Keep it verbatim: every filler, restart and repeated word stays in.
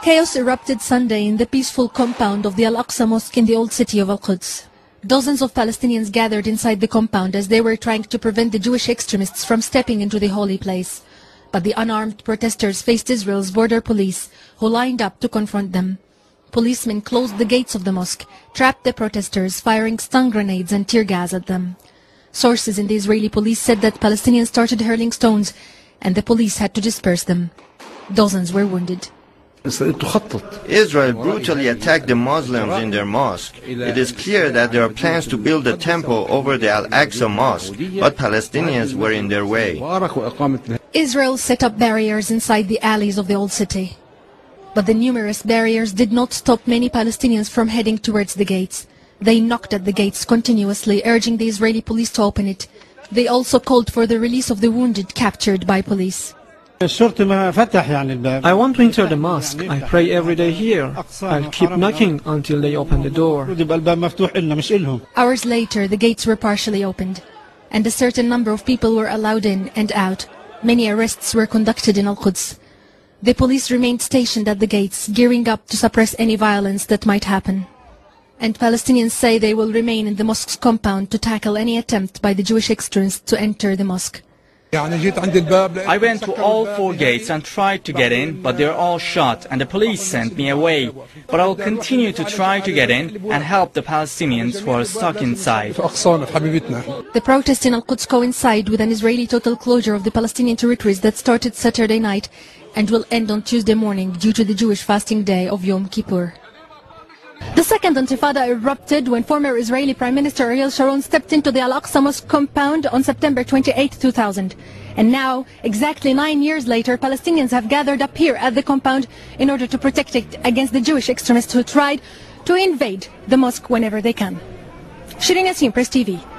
Chaos erupted Sunday in the peaceful compound of the Al-Aqsa Mosque in the old city of Al-Quds. Dozens of Palestinians gathered inside the compound as they were trying to prevent the Jewish extremists from stepping into the holy place. But the unarmed protesters faced Israel's border police, who lined up to confront them. Policemen closed the gates of the mosque, trapped the protesters, firing stun grenades and tear gas at them. Sources in the Israeli police said that Palestinians started hurling stones, and the police had to disperse them. Dozens were wounded. Israel brutally attacked the Muslims in their mosque. It is clear that there are plans to build a temple over the Al-Aqsa Mosque, but Palestinians were in their way. Israel set up barriers inside the alleys of the old city. But the numerous barriers did not stop many Palestinians from heading towards the gates. They knocked at the gates continuously, urging the Israeli police to open it. They also called for the release of the wounded captured by police. I want to enter the mosque. I pray every day here. I'll keep knocking until they open the door. Hours later, the gates were partially opened, and a certain number of people were allowed in and out. Many arrests were conducted in Al-Quds. The police remained stationed at the gates, gearing up to suppress any violence that might happen. And Palestinians say they will remain in the mosque's compound to tackle any attempt by the Jewish extremists to enter the mosque. I went to all four gates and tried to get in, but they're all shut and the police sent me away. But I will continue to try to get in and help the Palestinians who are stuck inside. The protests in Al-Quds coincide with an Israeli total closure of the Palestinian territories that started Saturday night and will end on Tuesday morning due to the Jewish fasting day of Yom Kippur. The second Intifada erupted when former Israeli Prime Minister Ariel Sharon stepped into the Al-Aqsa Mosque compound on September twenty-eighth, two thousand. And now, exactly nine years later, Palestinians have gathered up here at the compound in order to protect it against the Jewish extremists who tried to invade the mosque whenever they can. Shirin Yassin, Press T V.